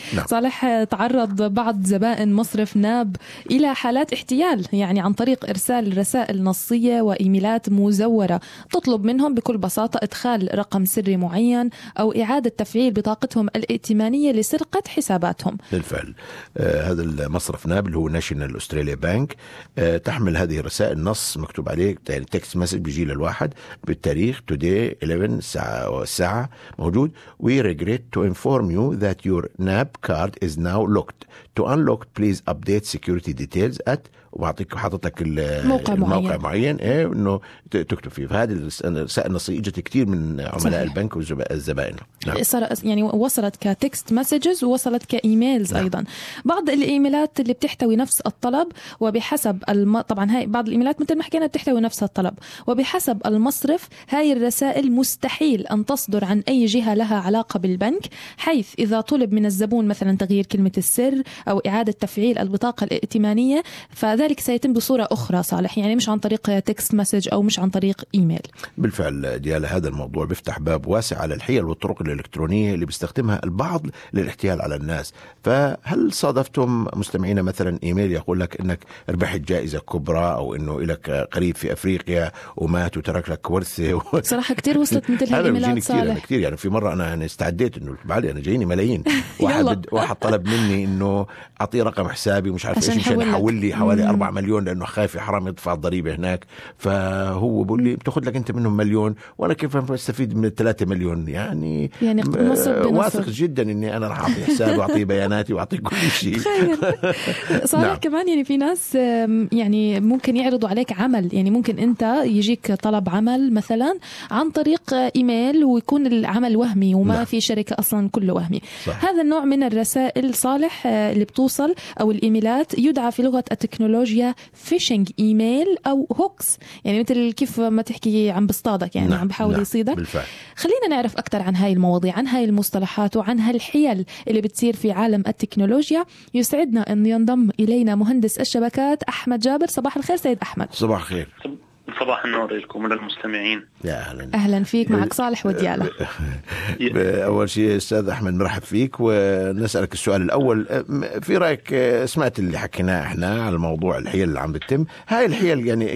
نعم. صالح، تعرض بعض زبائن مصرف ناب إلى حالات احتيال، يعني عن طريق إرسال رسائل نصية وإيميلات مزورة تطلب منهم بكل بساطة إدخال رقم سري معين أو إعادة تفعيل بطاقتهم الائتمانية لسرقة حساباتهم. بالفعل هذا المصرف ناب اللي هو ناشونال أستراليا بانك تحمل هذه الرسائل نص مكتوب عليه يعني تكست مسج بيجي للواحد بالتاريخ today 11 الساعة موجود we regret to inform you that your NAB card is now locked. To unlock please update security details at وبعطيك حاطط لك الموقع معين انه تكتب فيه. فهذه الرسائل النصية اجت كثير من عملاء البنك والزبائن. نعم. يعني وصلت كتكست مسجز ووصلت كايميلز. نعم. ايضا بعض الايميلات اللي بتحتوي نفس الطلب وبحسب طبعا هاي بعض الايميلات مثل ما حكينا بتحتوي نفس الطلب، وبحسب المصرف هاي الرسائل مستحيل ان تصدر عن اي جهة لها علاقة بالبنك، حيث اذا طلب من الزبون مثلا تغيير كلمة السر او اعادة تفعيل البطاقة الائتمانية فذلك سيتم بصورة أخرى صالح، يعني مش عن طريق تكست مسج أو مش عن طريق إيميل. بالفعل ديالا هذا الموضوع بيفتح باب واسع على الحيل والطرق الإلكترونية اللي بيستخدمها البعض للاحتيال على الناس. فهل صادفتم مستمعين مثلا إيميل يقول لك إنك ربحت جائزة كبرى أو إنه لك قريب في أفريقيا ومات وترك لك ورثة صراحة كتير وصلت مثل هالإيميلات صالح. كتير يعني في مرة أنا استعديت إنه بعدي أنا جايني ملايين واحد طلب مني إنه أعطيه رقم حسابي مش عارف إيش مشان يحول لي حوالي 4 مليون لأنه خايف حرام يدفع الضريبة هناك. فهو بقول لي بتاخذ لك أنت منهم مليون وأنا كيف بستفيد من 3 مليون؟ يعني واثق جدا إني أنا راح أعطي حسابي وأعطي بياناتي وأعطي كل شيء. صالح نعم. كمان يعني في ناس يعني ممكن يعرضوا عليك عمل، يعني ممكن أنت يجيك طلب عمل مثلا عن طريق إيميل ويكون العمل وهمي وما نعم. في شركة أصلا كله وهمي. صح. هذا النوع من الرسائل صالح اللي بتوصل أو الإيميلات يدعى في لغة التكنولوجيا فيشنج إيميل أو هوكس، يعني مثل كيف ما تحكي عم بصطادك يعني نعم. عم بحاول يصيدك. بالفعل. خلينا نعرف أكتر عن هاي المواضيع، عن هاي المصطلحات وعن هالحيل اللي بتصير في عالم التكنولوجيا. يسعدنا أن ينضم إلينا مهندس الشبكات أحمد جابر. صباح الخير سيد أحمد. صباح الخير. صباح النور لكم وللمستمعين. أهلا فيك، معك صالح وديالة. أول شيء أستاذ أحمد مرحب فيك، ونسألك السؤال الأول. في رأيك سمعت اللي حكيناه إحنا على الموضوع الحيل اللي عم بتتم، هاي الحيل يعني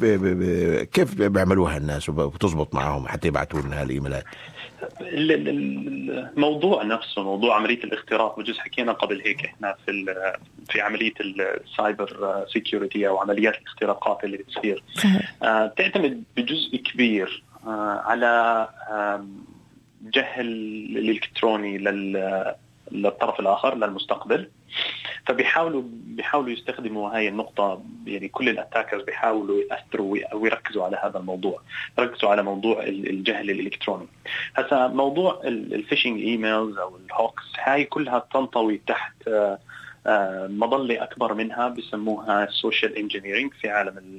كيف بيعملوها الناس وبتزبط معهم حتى يبعتوا لنا هالإيميلات؟ الموضوع نفسه موضوع عملية الاختراق، بجوز حكينا قبل هيك احنا في عملية السايبر سيكيورتي او عمليات الاختراقات اللي بتصير تعتمد بجزء كبير على جهل الالكتروني للطرف الاخر للمستقبل. فبيحاولوا يستخدموا هاي النقطة، يعني كل الاتاكرز بيحاولوا يأثروا أو يركزوا على هذا الموضوع، يركزوا على موضوع الجهل الإلكتروني. هسا موضوع الفيشنج إيميلز أو الهوكس هاي كلها تنطوي تحت مظلة أكبر منها بيسموها السوشيال انجينيرينج في عالم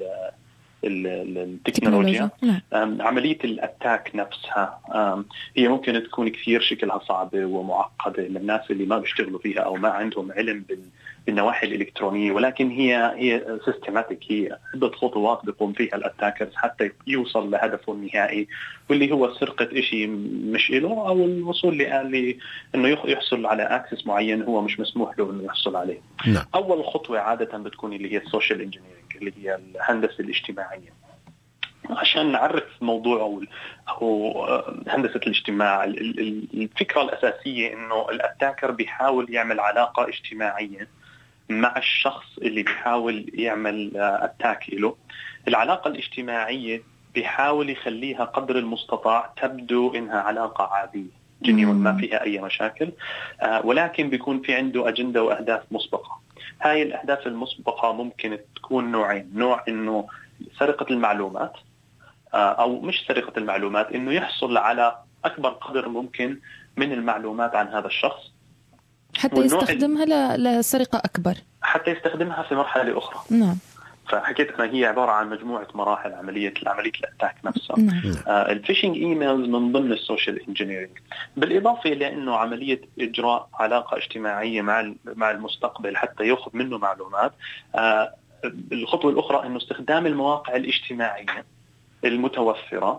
التكنولوجيا. عملية الأتاك نفسها هي ممكن تكون كثير شكلها صعبة ومعقدة للناس اللي ما بيشتغلوا فيها أو ما عندهم علم بالنواحي الإلكترونية، ولكن هي سيستماتيك، هي عدة خطوات بيقوم فيها الأتاكرز حتى يوصل لهدفه النهائي، واللي هو سرقة إشي مش له أو الوصول إنه يحصل على أكسس معين هو مش مسموح له إنه يحصل عليه. لا. أول خطوة عادة بتكون اللي هي السوشيال انجينيرينج اللي هي الهندسة الاجتماعية. عشان نعرف موضوع أو هندسة الاجتماع، الفكرة الأساسية إنه الأتاكر بيحاول يعمل علاقة اجتماعية مع الشخص اللي بيحاول يعمل أتاك له. العلاقة الاجتماعية بيحاول يخليها قدر المستطاع تبدو إنها علاقة عادية جنيون ما فيها أي مشاكل، ولكن بيكون في عنده أجندة وأهداف مسبقة. هاي الأهداف المسبقة ممكن تكون نوعين، نوع إنه سرقة المعلومات أو مش سرقة المعلومات، إنه يحصل على أكبر قدر ممكن من المعلومات عن هذا الشخص حتى يستخدمها لسرقة أكبر، حتى يستخدمها في مرحلة أخرى. نعم. فحكيت أنها هي عبارة عن مجموعة مراحل عملية الأتاك نفسها. نعم. الفيشنج إيميلز من ضمن السوشيال انجينيرينج، بالإضافة إلى أنه عملية إجراء علاقة اجتماعية مع المستقبل حتى يأخذ منه معلومات. الخطوة الأخرى أنه استخدام المواقع الاجتماعية المتوفرة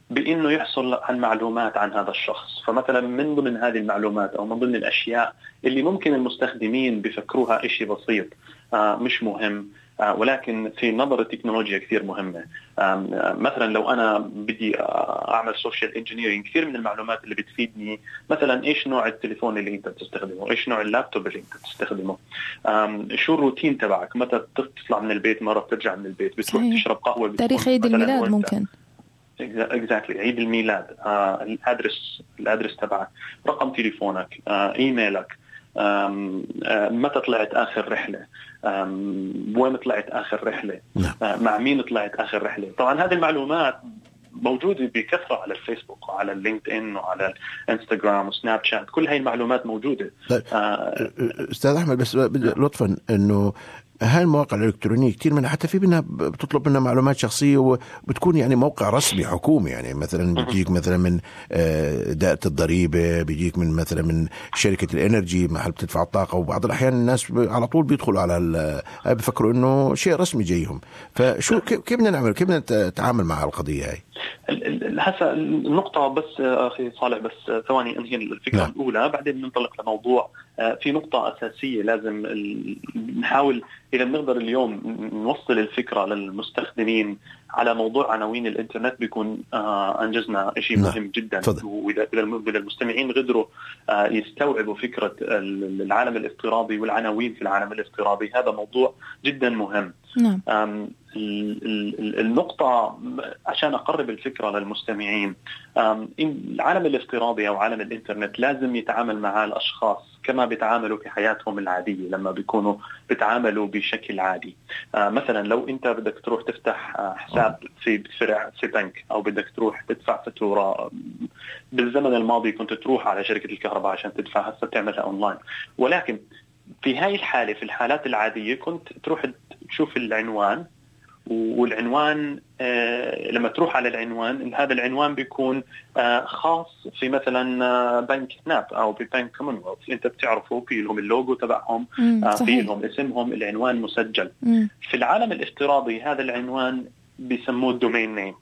بأنه يحصل عن معلومات عن هذا الشخص. فمثلا من ضمن هذه المعلومات أو من ضمن الأشياء اللي ممكن المستخدمين بفكروها إشي بسيط مش مهم، ولكن في نظر التكنولوجيا كثير مهمة. مثلا لو أنا بدي أعمل سوشيال انجينيرينج، كثير من المعلومات اللي بتفيدني مثلا إيش نوع التليفون اللي أنت بتستخدمه، إيش نوع اللابتوب اللي أنت بتستخدمه، شو الروتين تبعك، متى تطلع من البيت، مرة بترجع من البيت، بتروح تشرب قهوة، تاريخ عيد الميلاد ممكن exactly عيد الميلاد، الادرس تبعك، رقم تليفونك، ايميلك، متى طلعت آخر رحلة، وين طلعت آخر رحلة، مع مين طلعت آخر رحلة. طبعا هذه المعلومات موجودة بكثرة على الفيسبوك وعلى اللينكد إن وعلى الانستغرام وسناب شات، كل هاي المعلومات موجودة. أستاذ أحمد بس لطفا إنه هاي المواقع الإلكترونية كتير منها حتى في منها بتطلب منها معلومات شخصية وبتكون يعني موقع رسمي حكومي، يعني مثلا بيجيك مثلا من دائرة الضريبة، بيجيك من مثلا من شركة الإنرجي محل بتدفع الطاقة، وبعض الأحيان الناس على طول بيدخلوا على بفكروا إنه شيء رسمي جايهم. فشو كيف بدنا نعمل، كيف بدنا نتعامل مع القضية هاي؟ هسه النقطة بس أخي صالح، بس ثواني أنهي الفكرة الأولى بعدين ننطلق لموضوع. في نقطة أساسية لازم نحاول إذا بنقدر اليوم نوصل الفكرة للمستخدمين على موضوع عناوين الإنترنت، بيكون أنجزنا شيء مهم جدا. وإذا المستمعين قدروا يستوعبوا فكرة العالم الافتراضي والعناوين في العالم الافتراضي، هذا موضوع جدا مهم. نعم. النقطة عشان أقرب الفكرة للمستمعين، العالم الافتراضي أو عالم الإنترنت لازم يتعامل مع الأشخاص كما بيتعاملوا في حياتهم العادية لما بيكونوا بيتعاملوا بشكل عادي. مثلا لو أنت بدك تروح تفتح حساب في بنك، أو بدك تروح تدفع فاتورة، بالزمن الماضي كنت تروح على شركة الكهرباء عشان تدفع، هسه بتعملها أونلاين. ولكن في هاي الحالة، في الحالات العادية كنت تروح تشوف العنوان، والعنوان لما تروح على العنوان، هذا العنوان بيكون خاص في مثلا بنك ناب أو ببنك كومنولث، أنت بتعرفوا في لهم اللوجو تبعهم، في لهم اسمهم، العنوان مسجل. في العالم الافتراضي هذا العنوان بيسموه الدومين نيم،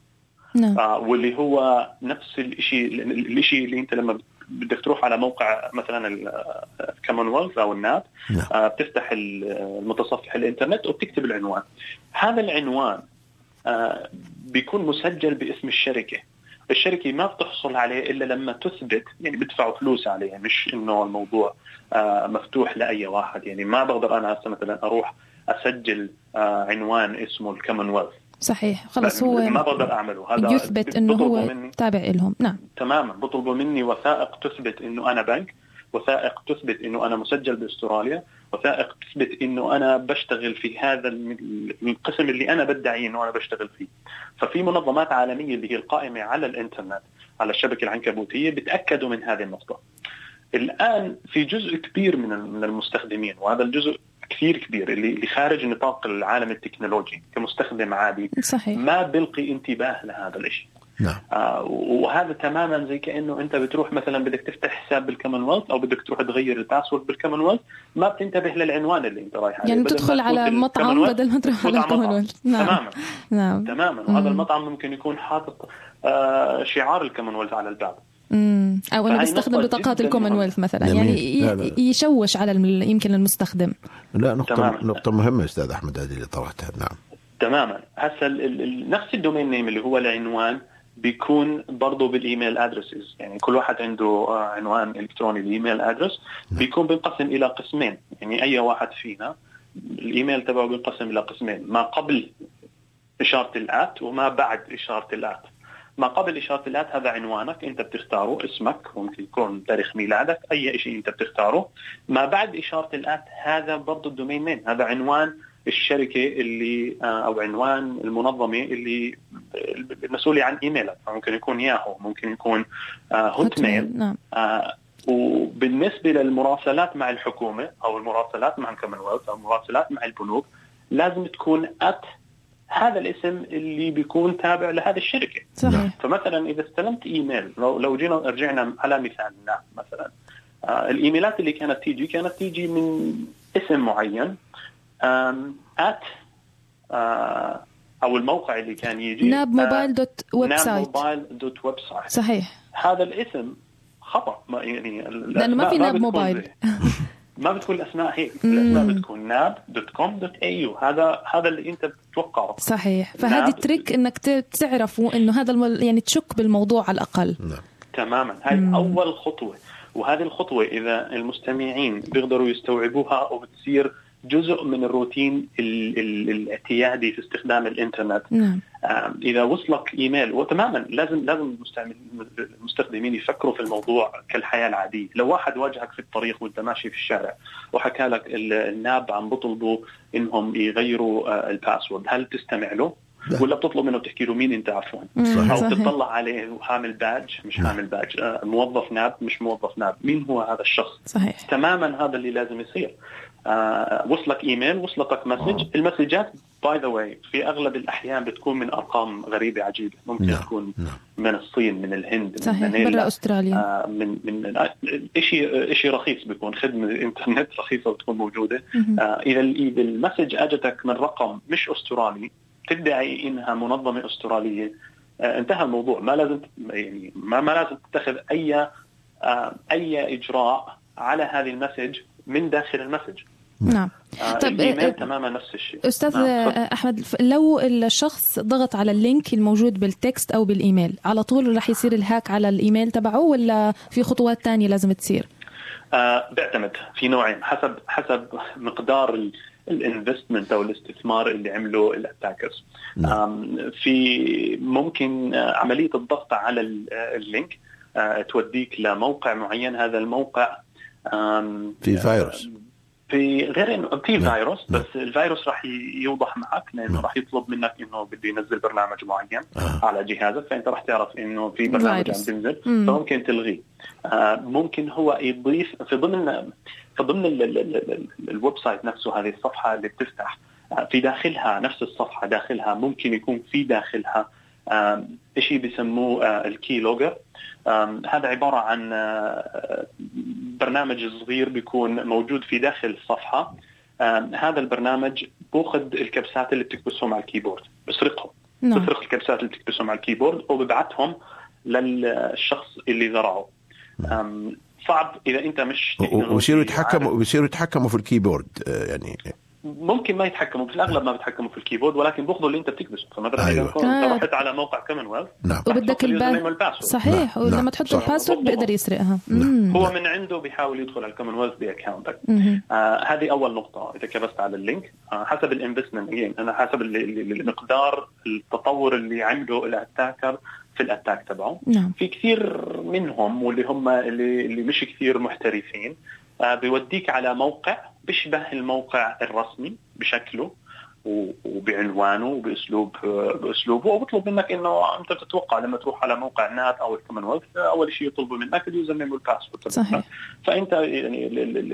واللي هو نفس الشيء اللي أنت لما بدك تروح على موقع مثلا الكومنولث أو الناب، بتفتح المتصفح الإنترنت وبتكتب العنوان. هذا العنوان بيكون مسجل باسم الشركة ما بتحصل عليه إلا لما تثبت، يعني بدفعوا فلوس عليه، مش إنه الموضوع مفتوح لأي واحد. يعني ما بقدر أنا مثلا أروح أسجل عنوان اسمه الكومنولث، صحيح، خلص هو ما بقدر أعمله، هذا يثبت إنه هو تابع لهم. نعم تماما. بطلبوا مني وثائق تثبت إنه أنا بنك، وثائق تثبت إنه أنا مسجل بأستراليا، وثائق تثبت إنه أنا بشتغل في هذا القسم اللي أنا بدعي إنه أنا بشتغل فيه. ففي منظمات عالمية اللي هي القائمة على الإنترنت، على الشبكة العنكبوتية، بتأكدوا من هذه النقطة. الآن في جزء كبير من المستخدمين، وهذا الجزء كثير كبير اللي خارج نطاق العالم التكنولوجي كمستخدم عادي، صحيح، ما بلقي انتباه لهذا الشيء. نعم. وهذا تماما زي كأنه أنت بتروح مثلا بدك تفتح حساب بالكومنولث أو بدك تروح تغير الباسورد بالكومنولث، ما بتنتبه للعنوان اللي أنت رايح عليه، يعني تدخل على مطعم بدل ما تروح على الكومنولث. نعم. تماما. نعم. تماما. وهذا المطعم ممكن يكون حاطط شعار الكومنولث على الباب، أو أنه بيستخدم بطاقات الكومنولث مثلا، يعني لا. يشوش على يمكن المستخدم. لا، نقطة مهمة أستاذ أحمد هذه اللي طرحتها. نعم تماما. هسه نفس الدومين نيم اللي هو العنوان بيكون برضو بالإيميل أدرسز، يعني كل واحد عنده عنوان إلكتروني، الإيميل أدرس بيكون بينقسم إلى قسمين. يعني أي واحد فينا الإيميل تبعه بينقسم إلى قسمين، ما قبل إشارة الآت وما بعد إشارة الآت. ما قبل إشارة الآت هذا عنوانك أنت بتختاره، اسمك، ممكن يكون تاريخ ميلادك، أي شيء أنت بتختاره. ما بعد إشارة الآت هذا برضو الدومين نيم، هذا عنوان الشركة اللي أو عنوان المنظمة اللي المسؤولة عن إيميلك، ممكن يكون ياهو، ممكن يكون هوت ميل. نعم. وبالنسبة للمراسلات مع الحكومة أو المراسلات مع الكومنولث أو المراسلات مع البنوك لازم تكون هذا الاسم اللي بيكون تابع لهذه الشركة. صحيح. فمثلا إذا استلمت إيميل، لو رجعنا على مثالنا مثلا، الإيميلات اللي كانت تيجي من اسم معين، او الموقع اللي كان يجي ناب موبايل دوت ويب سايت. صحيح. هذا الاسم خطأ، يعني لأنه ما في ناب موبايل. ما بتكون الأسماء هيك، الأسماء بتكون nab.com.au. هذا اللي أنت بتتوقعه. صحيح. فهذه التريك إنك تعرفوا إنه هذا يعني تشك بالموضوع على الأقل. تماما. هاي أول خطوة، وهذه الخطوة إذا المستمعين بيقدروا يستوعبوها وبتصير جزء من الروتين الاعتيادي في استخدام الإنترنت. إذا وصلك إيميل، وتماما لازم المستخدمين يفكروا في الموضوع كالحياة العادية. لو واحد واجهك في الطريق وانت ماشي في الشارع وحكى لك الناب عم بطلبوا إنهم يغيروا الباسورد، هل تستمع له؟ ولا بتطلب منه تحكي له مين انت عفوا؟ او تطلع عليه وحامل باج مش حامل باج، موظف ناب مش موظف ناب، مين هو هذا الشخص؟ صحيح. تماما هذا اللي لازم يصير. وصلك ايميل، وصلتك مسج. المسجات باي ذا واي في اغلب الاحيان بتكون من ارقام غريبه عجيبه، ممكن تكون من الصين، من الهند، من برا استراليا، من شيء رخيص، بيكون خدمه انترنت رخيصه بتكون موجوده. اذا المسج اجتك من رقم مش استرالي تدعي انها منظمه استراليه، انتهى الموضوع. ما لازم يعني ما لازم تتخذ اي اجراء على هذه المسج من داخل المسج. نعم. طيب الإيميل تماما نفس الشيء. أستاذ أحمد، لو الشخص ضغط على اللينك الموجود بالتكست أو بالإيميل على طول رح يصير الهاك على الإيميل تبعه، ولا في خطوات تانية لازم تصير؟ بيعتمد في نوعين، حسب مقدار الانفستمنت او الاستثمار اللي عمله الاتاكرز. في ممكن عملية الضغط على اللينك توديك لموقع معين. هذا الموقع في فيروس، في غير انه في فيروس، بس الفيروس راح يوضح معك لانه راح يطلب منك انه بده ينزل برنامج معين على جهازك، فانت راح تعرف انه في برنامج عم بينزل، فممكن تلغيه. ممكن هو يضيف في ضمن الويب سايت نفسه، هذه الصفحة اللي بتفتح في داخلها، نفس الصفحة داخلها ممكن يكون في داخلها شيء بيسموه الكي لوجر. هذا عبارة عن برنامج صغير بيكون موجود في داخل الصفحة. هذا البرنامج بأخذ الكبسات اللي بتكبسهم على الكيبورد، بسرق الكبسات اللي بتكبسهم على الكيبورد وببعتهم للشخص اللي زرعه. صعب إذا أنت مش وبيصيروا يتحكموا في الكيبورد، يعني ممكن ما يتحكموا، في الأغلب ما بيتحكموا في الكيبورد، ولكن بياخذوا اللي أنت بتكبسه. فمثلا إذا أنت رحت على موقع كومنولث وبدك الباسورد، صحيح، ولما تحط الباسورد بيقدر يسرقها. هو من عنده بيحاول يدخل على الكومنولث بأكاونتك. هذه أول نقطة. إذا كبست على اللينك حسب الانفستمنت، أنا حسب المقدار التطور اللي عنده الاتاكر في الاتاك تبعه. في كثير منهم واللي هم اللي مش كثير محترفين، بيوديك على موقع بيشبه الموقع الرسمي بشكله وبعنوانه وبأسلوبه، وبطلب منك انه انت تتوقع لما تروح على موقع نات او الكومنولث اول شيء يطلبوا منك اليوزر نيم والباسورد. صحيح. فانت يعني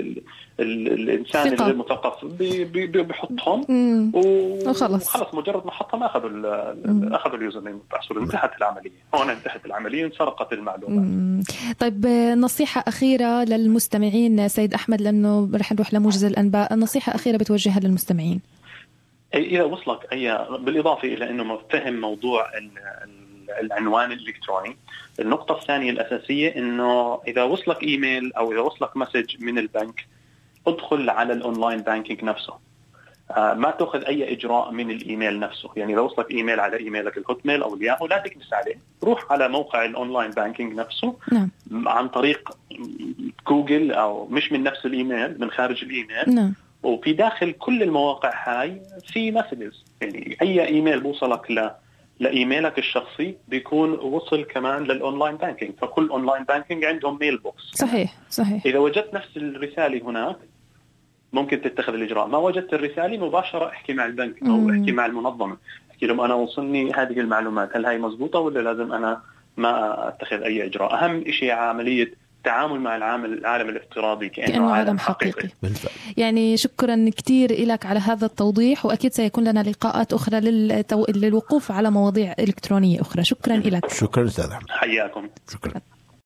الانسان اللي مثقف بيحطهم وخلص، مجرد ما حطهم اخذوا اليوزر نيم والباسورد، انتهت العمليه. هون انتهت العمليه، انسرقت المعلومات. طيب نصيحه اخيره للمستمعين سيد احمد، لانه رح نروح لموجز الانباء. نصيحه اخيره بتوجهها للمستمعين. إذا وصلك بالإضافة إلى أنه فهم موضوع العنوان الإلكتروني، النقطة الثانية الأساسية أنه إذا وصلك إيميل أو إذا وصلك مسج من البنك، ادخل على الأونلاين بانكينج نفسه. ما تأخذ أي إجراء من الإيميل نفسه. يعني إذا وصلك إيميل على إيميلك الهوت ميل أو الياهو، لا تكبس عليه، روح على موقع الأونلاين بانكينج نفسه عن طريق جوجل، أو مش من نفس الإيميل، من خارج الإيميل. وفي داخل كل المواقع هاي في مسجز، يعني أي إيميل بوصلك لإيميلك الشخصي بيكون وصل كمان للأونلاين بانكينج. فكل أونلاين بانكينج عندهم ميل بوكس. صحيح. إذا وجدت نفس الرسالة هناك ممكن تتخذ الإجراء. ما وجدت الرسالة مباشرة احكي مع البنك أو احكي مع المنظمة، احكي لهم أنا وصلني هذه المعلومات، هل هاي مزبوطة ولا لازم أنا ما أتخذ أي إجراء. أهم شيء عملية التعامل مع العالم الافتراضي كأنه عالم حقيقي. يعني شكرا كتير لك على هذا التوضيح، وأكيد سيكون لنا لقاءات أخرى للوقوف على مواضيع إلكترونية أخرى. شكرا لك. شكرا أستاذ أحمد. حياكم. شكرا.